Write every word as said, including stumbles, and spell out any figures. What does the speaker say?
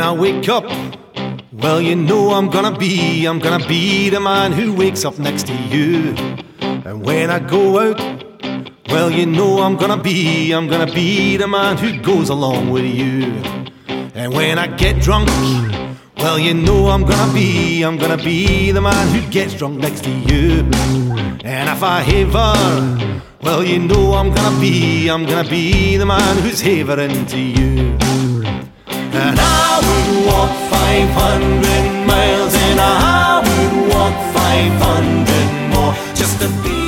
I wake up, well, you know I'm gonna be, I'm gonna be the man who wakes up next to you. And when I go out, well, you know I'm gonna be, I'm gonna be the man who goes along with you. And when I get drunk, well, you know I'm gonna be, I'm gonna be the man who gets drunk next to you. And if I haver, well, you know I'm gonna be, I'm gonna be the man who's havering to you. And I would walk five hundred miles, and I would walk five hundred more, just to be